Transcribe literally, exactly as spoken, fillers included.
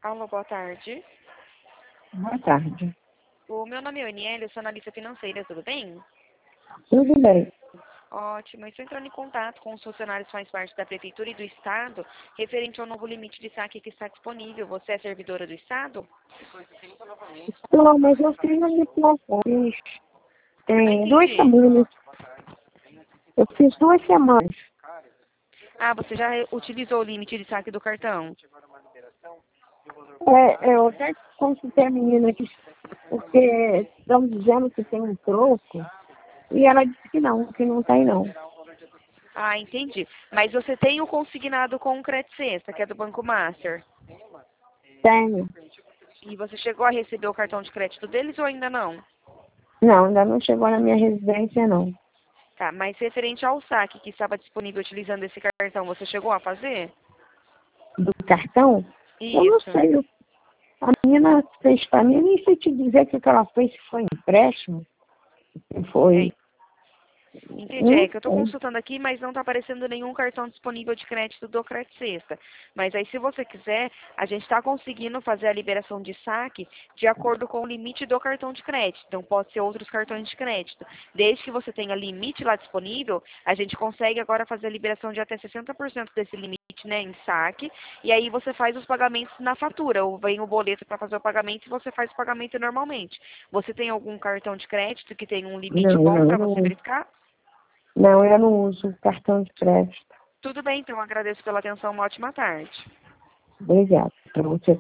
Alô, boa tarde. Boa tarde. O meu nome é Aniele, eu sou analista financeira, tudo bem? Tudo bem. Ótimo, eu estou entrando em contato com os funcionários que fazem parte da Prefeitura e do Estado, referente ao novo limite de saque que está disponível. Você é servidora do Estado? Não, mas eu fiz as declarações. Não Tem duas entendi. semanas. Eu fiz duas semanas. Ah, você já utilizou o limite de saque do cartão? É, eu até consultei a menina aqui, porque estão dizendo que tem um troco. E ela disse que não, que não tem não. Ah, entendi. Mas você tem o consignado com o Credit Sexta, que é do Banco Master. Tenho. E você chegou a receber o cartão de crédito deles ou ainda não? Não, ainda não chegou na minha residência, não. Tá, mas referente ao saque que estava disponível utilizando esse cartão, você chegou a fazer? Do cartão? Eu não Isso. sei. A menina fez para mim, nem sei te dizer que o que ela fez, se foi empréstimo, se É, foi... entendi. Não É que eu estou sei. consultando aqui, mas não está aparecendo nenhum cartão disponível de crédito do Credit Sexta. Mas aí, se você quiser, a gente está conseguindo fazer a liberação de saque de acordo com o limite do cartão de crédito. Então, pode ser outros cartões de crédito. Desde que você tenha limite lá disponível, a gente consegue agora fazer a liberação de até sessenta por cento desse limite, né, em saque. E aí você faz os pagamentos na fatura. Ou vem o boleto para fazer o pagamento e você faz o pagamento normalmente. Você tem algum cartão de crédito que tem um limite Não, bom não, para eu você não, verificar? não, eu não uso cartão de crédito. Tudo bem, então. Agradeço pela atenção. Uma ótima tarde. Obrigada. Para você